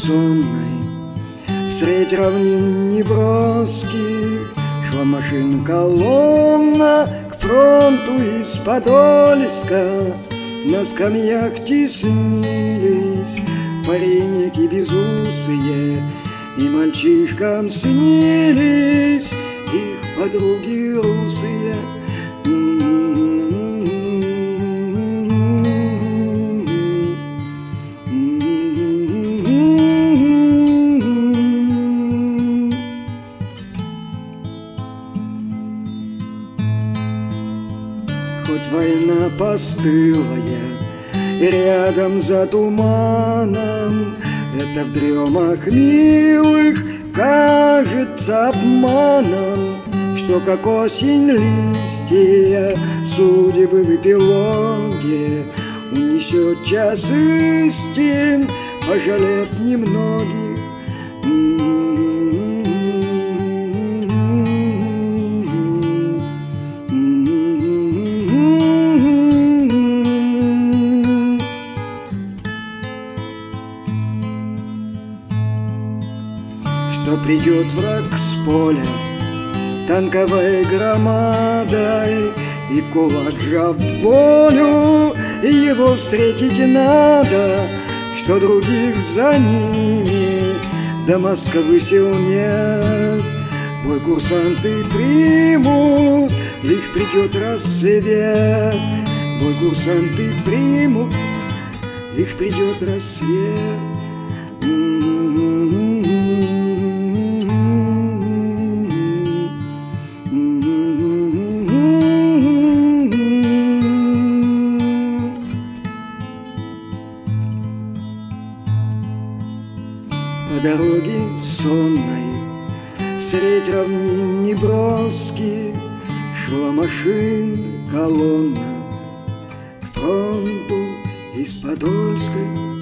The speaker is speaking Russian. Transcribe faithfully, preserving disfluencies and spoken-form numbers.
сонной, средь равнин неброских шла машин колонна к фронту из Подольска. На скамьях теснились пареньки безусые, и мальчишкам снились их подруги русые. Хоть война постылая и рядом за туманом, это в дремах милых кажется обманом, что как осень листья судьбы в эпилоге унесет час истин, пожалев немногих. Что придет враг с поля танковой громадой, и в кулак сжав волю его встретить надо, что других за ними до Москвы сил нет. Бой курсанты примут, лишь придет рассвет. Бой курсанты примут, лишь придет рассвет. По дороге сонной, средь равнин неброских, шла машин колонна к фронту из Подольска.